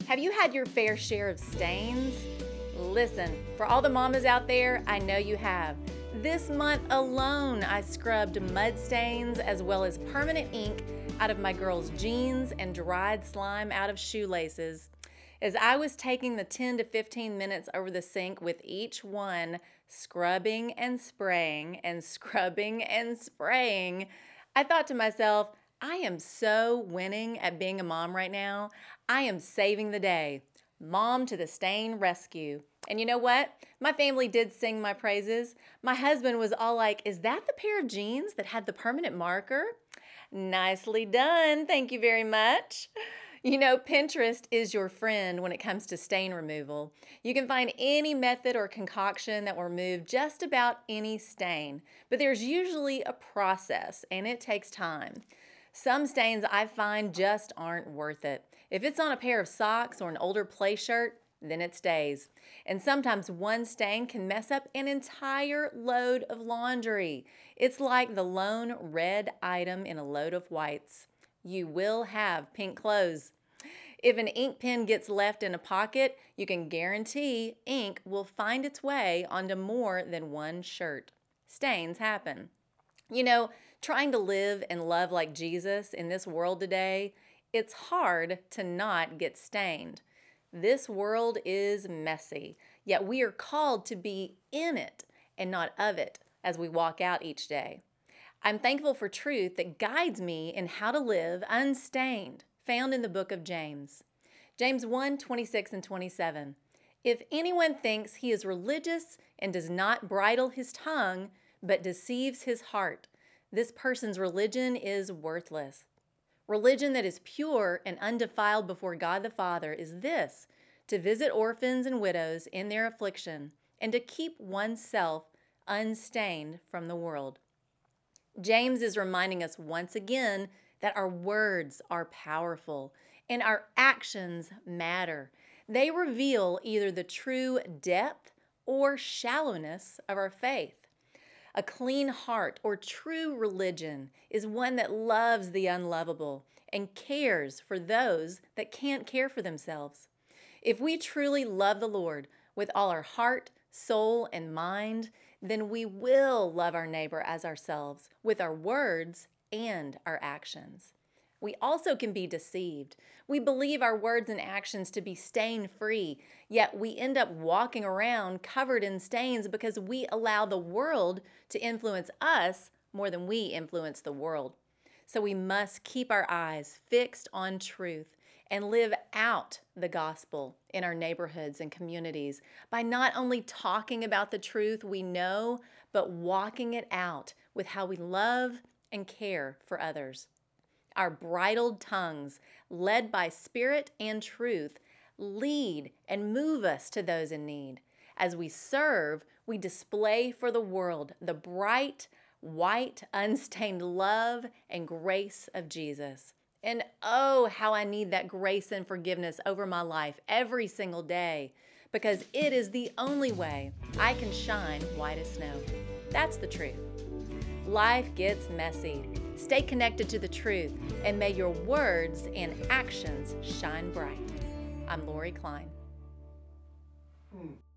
Have you had your fair share of stains? Listen, for all the mamas out there, I know you have. This month alone, I scrubbed mud stains as well as permanent ink out of my girls' jeans and dried slime out of shoelaces. As I was taking the 10 to 15 minutes over the sink with each one, scrubbing and spraying and scrubbing and spraying, I thought to myself, I am so winning at being a mom right now. I am saving the day. Mom to the stain rescue. And you know what? My family did sing my praises. My husband was all like, "Is that the pair of jeans that had the permanent marker?" Nicely done. Thank you very much. You know, Pinterest is your friend when it comes to stain removal. You can find any method or concoction that will remove just about any stain, but there's usually a process and it takes time. Some stains I find just aren't worth it. If it's on a pair of socks or an older play shirt, then it stays. And sometimes one stain can mess up an entire load of laundry. It's like the lone red item in a load of whites. You will have pink clothes. If an ink pen gets left in a pocket, you can guarantee ink will find its way onto more than one shirt. Stains happen. You know, trying to live and love like Jesus in this world today, it's hard to not get stained. This world is messy, yet we are called to be in it and not of it as we walk out each day. I'm thankful for truth that guides me in how to live unstained, found in the book of James. James 1:26 and 27. If anyone thinks he is religious and does not bridle his tongue, but deceives his heart, this person's religion is worthless. Religion that is pure and undefiled before God the Father is this: to visit orphans and widows in their affliction and to keep oneself unstained from the world. James is reminding us once again that our words are powerful and our actions matter. They reveal either the true depth or shallowness of our faith. A clean heart or true religion is one that loves the unlovable and cares for those that can't care for themselves. If we truly love the Lord with all our heart, soul, and mind, then we will love our neighbor as ourselves with our words and our actions. We also can be deceived. We believe our words and actions to be stain-free, yet we end up walking around covered in stains because we allow the world to influence us more than we influence the world. So we must keep our eyes fixed on truth and live out the gospel in our neighborhoods and communities by not only talking about the truth we know, but walking it out with how we love and care for others. Our bridled tongues, led by spirit and truth, lead and move us to those in need. As we serve, we display for the world the bright, white, unstained love and grace of Jesus. And oh, how I need that grace and forgiveness over my life every single day, because it is the only way I can shine white as snow. That's the truth. Life gets messy. Stay connected to the truth, and may your words and actions shine bright. I'm Lori Klein.